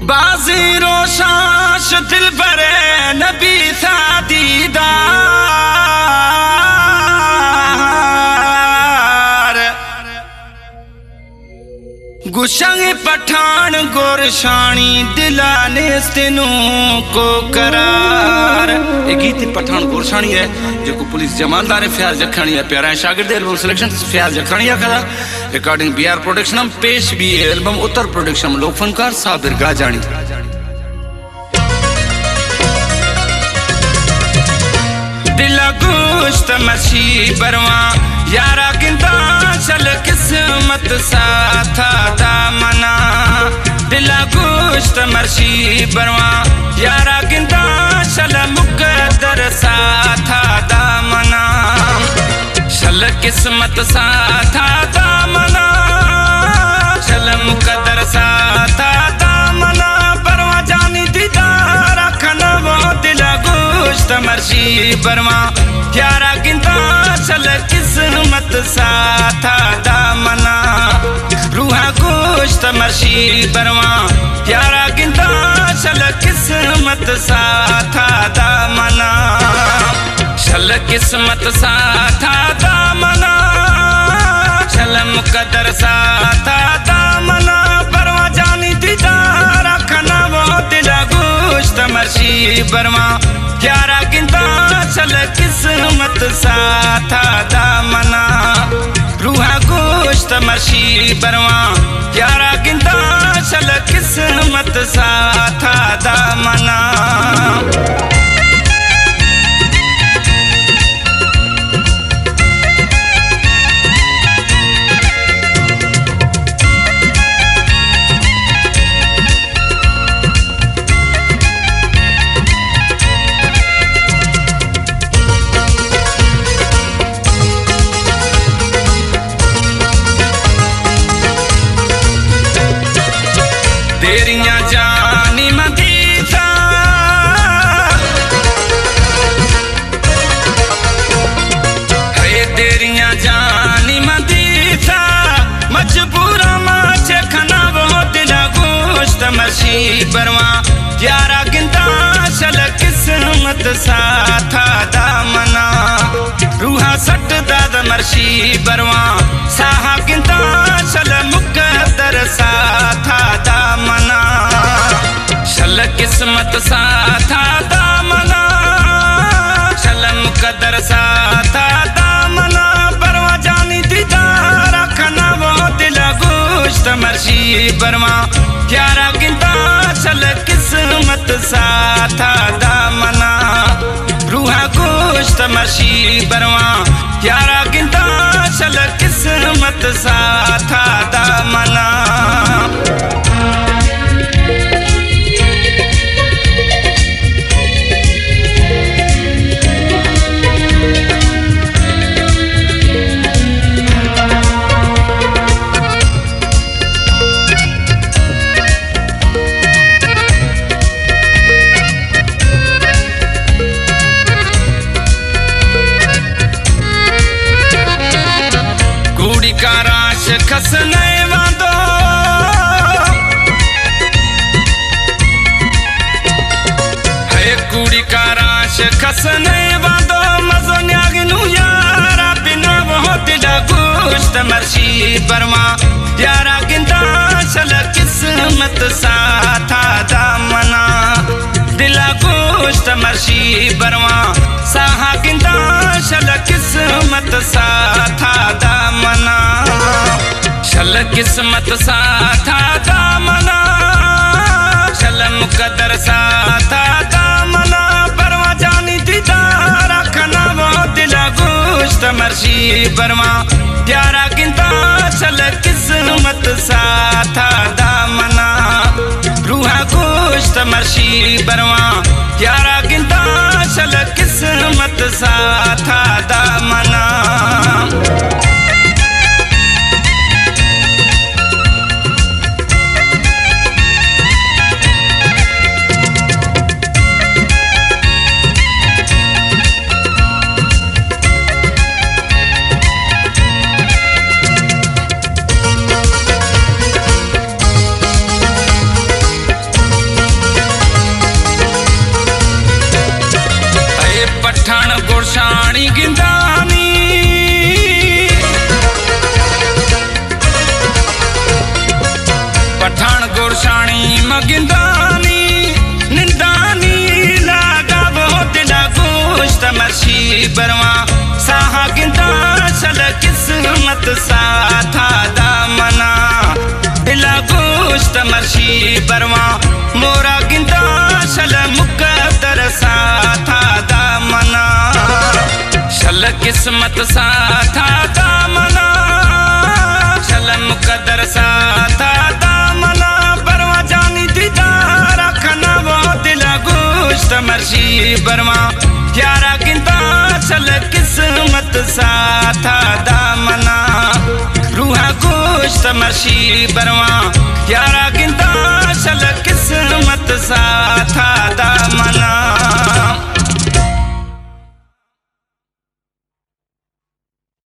बाजी रोशाश दिल बरे नबी सादीदार गुशंग पठान गोरशानी दिलाने स्तेनू को करार। एक गीत पठान गोरशानी है जो पुलिस जमानदार फयाज जखणी है प्यारा शागिर्द एल्बम सिलेक्शन फयाज जखणी कदा रिकॉर्डिंग BR प्रोडक्शन पेश भी एल्बम उत्तर प्रोडक्शन लोक फनकार साबिर गाजानी। दिला गोश्त मसी बरवा यारा गिंदा चल किस्मत साथा दामना। दिला गोश्त मसी बरवा यारा गिंदा चल मुकद्दर साथा दामना। चल किस्मत साथा दामना चल मुकद्दर साथा दामना। बरवा जानी दीदार खना वो दिला गोश्त मसी बरवा यारा गिंदा चल किस्मत साथा दामना। रूहा गोश्त मसी बरवा यारा गिंदा चल किस्मत साथा दामना। चल किस्मत साथा दामना चल मुकद्दर साथा दामना। बरवा जानी दीदार खना वो दिला गोश्त मसी बरवा यारा गिंदा चल किस्मत साथा दामना। रूहा गोश्त मसी बरवा यारा गिंदा चल किस्मत साथा दामना। तेरियां जानी मदीसा है तेरियां जानी मदीसा मजबूरा माचे खना वो दिला गोश्त मसी बरवा यारा गिंदा चल किस्मत साथा दामना। रूहा सट दाद मर्शी बरवा साहा गिंदा चल मुकद्दर साथा दामना। चल किस्मत साथा दामना चल मुकद्दर साथा दामना। बरवा जानी दीदार खना वो दिला गोश्त मर्शी बरवा यारा गिंदा चल किस्मत साथा दामना। रूहा गोश्त मसी बरवा यारा गिंदा चल किस्मत साथा दामना। का राश खसने वादो है कुड़ी का राश खसने वादो मजो न्यागनू यारा बिना वो दिला गोश्त मर्शी बरवा यारा गिंदा चल किस्मत साथा दामना। दिला गोश्त मर्शी बरवा साहा गिंदा चल किस्मत साथा दामना। चल किस्मत साथा दामना चल मुकद्दर साथा दामना। बरवा जानी दीदार खना वो दिला गोश्त मर्शी बरवा यारा गिंदा चल किस्मत साथा दामना। रूहा गोश्त मर्शी बरवा यारा गिंदा चल किस्मत साथा दामना। गिंदानी निंदानी लागा वो दिला गोश्त मर्शी बरवा साहा गिंदा चल किस्मत साथा दामना दिला गोश्त मर्शी बरवा मोरा गिंदा चल मुकद्दर साथा दामना चल किस्मत साथा दामना चल मुकद्दर साथा दामना बरवा जानी दीदार खना वो दिला गोश्त मर्शी बरवा यारा गिंदा चल किस्मत साथा दामना रूहा गोश्त मर्शी बरवा यारा